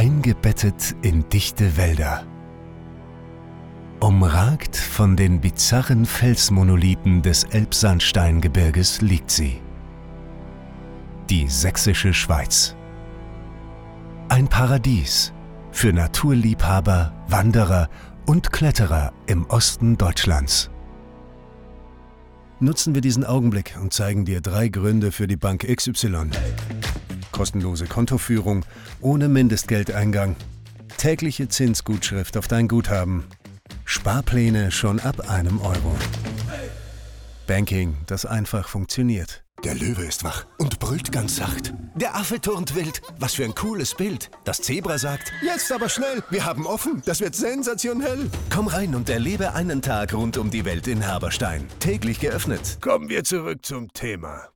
eingebettet in dichte Wälder. Umragt von den bizarren Felsmonolithen des Elbsandsteingebirges liegt sie. Die Sächsische Schweiz. Ein Paradies für Naturliebhaber, Wanderer und Kletterer im Osten Deutschlands. Nutzen wir diesen Augenblick und zeigen dir 3 Gründe für die Bank XY. Kostenlose Kontoführung ohne Mindestgeldeingang. Tägliche Zinsgutschrift auf dein Guthaben. Sparpläne schon ab 1 Euro. Banking, das einfach funktioniert. Der Löwe ist wach und brüllt ganz sacht. Der Affe turnt wild. Was für ein cooles Bild. Das Zebra sagt: Jetzt aber schnell, wir haben offen. Das wird sensationell. Komm rein und erlebe einen Tag rund um die Welt in Haberstein. Täglich geöffnet. Kommen wir zurück zum Thema.